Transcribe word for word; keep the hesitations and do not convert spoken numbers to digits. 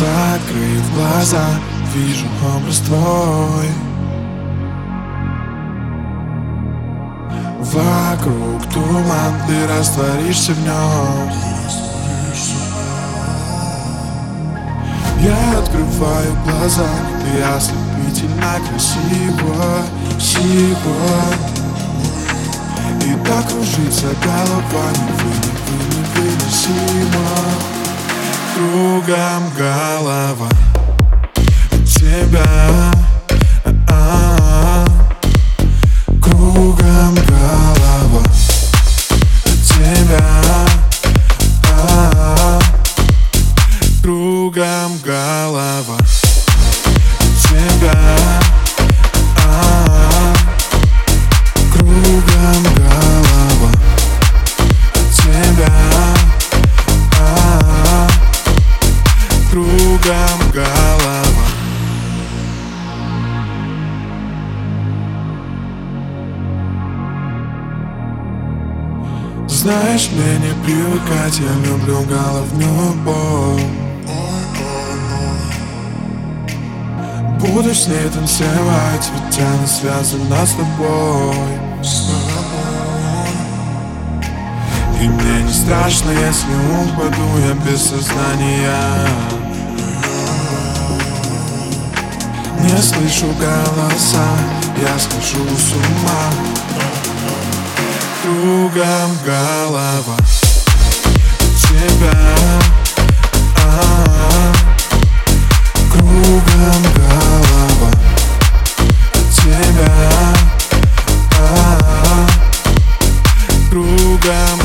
Закрыв глаза, вижу образ твой. Вокруг туман, ты растворишься в нем. Я открываю глаза, ты ослепительно красиво, сила. И так кружится голова, невыносимо. Кругом голова от тебя, а-а-а. Кругом голова от тебя, а-а-а. Кругом голова от тебя, а-а-а. Кругом голова от тебя, а-а-а. Кругом голова. Знаешь, мне не привыкать, я люблю головную боль. Буду с ней танцевать, ведь она связана с тобой. И мне не страшно, если упаду я без сознания. Не слышу голоса, я схожу с ума. Кругом голова от тебя, а-а-а. Кругом голова от тебя, а-а-а. Кругом